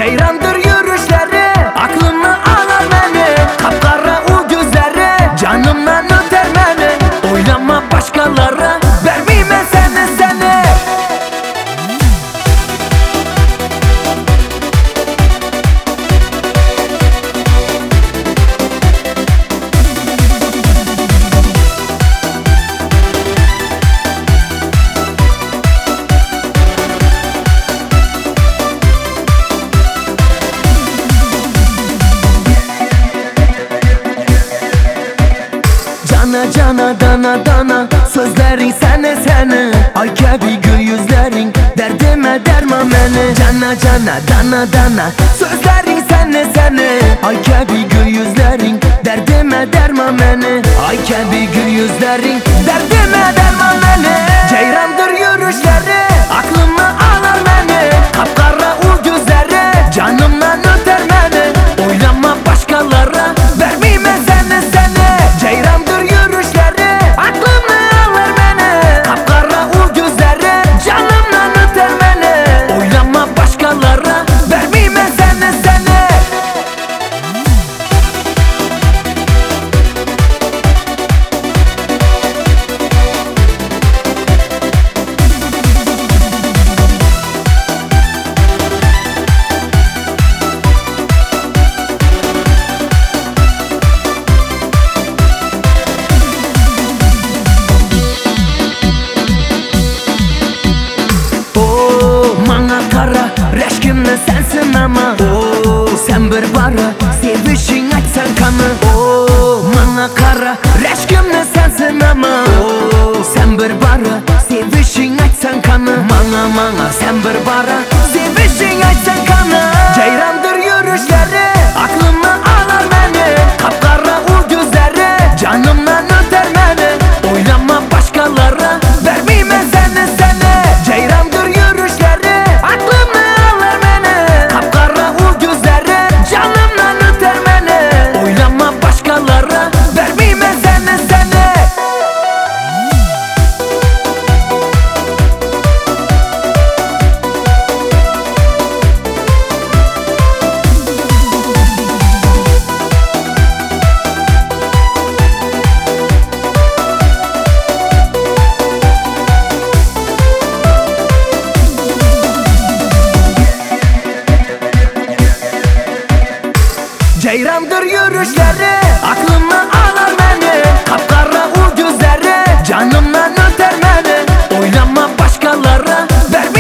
Ceyrandır yürüyüşleri, aklımı alır beni. Kapkara o gözleri, canımdan öter beni. Oylama başkalara, vermeyeyim ben seni. Cana dana dana sözlerin sene ay gibi gül yüzlerin derdime derman beni. Cana dana sözlerin sene ay gibi gül yüzlerin derdime derman beni. Ay gibi gül yüzlerin derdime derman beni. Ceyrandır yürüyüşleri, aklımı alır beni. Kapkara o gözleri, canımdan öter beni. Oylama başkalara, vermeyeyim ben seni. Ceyrandır yürüyüşleri, aklımı alır beni. Kapkara o gözleri, canımdan öter beni. Oylama başkalara, vermeyeyim ben seni. Reşkimle sensin ama sen bir bara sevişin açsan kanı. Bana kara reşkimle sensin ama sen bir bara sevişin açsan kanı. Bana sen bir bara sevişin açsan kanı. Ceyrandır yürüyüşleri, aklımı alır beni. Kapkara o gözleri, canımdan öter beni. Oylama başkalara, vermeyeyim ben seni. Ceyrandır yürüyüşleri, aklımı alır beni. Kapkara o gözleri, canımdan öter beni. Oylama başkalara, vermeyeyim ben seni. Ceyrandır yürüyüşleri, aklımı alır beni. Kapkara o gözleri, canımdan öter beni. Oylama başkalara, vermeyeyim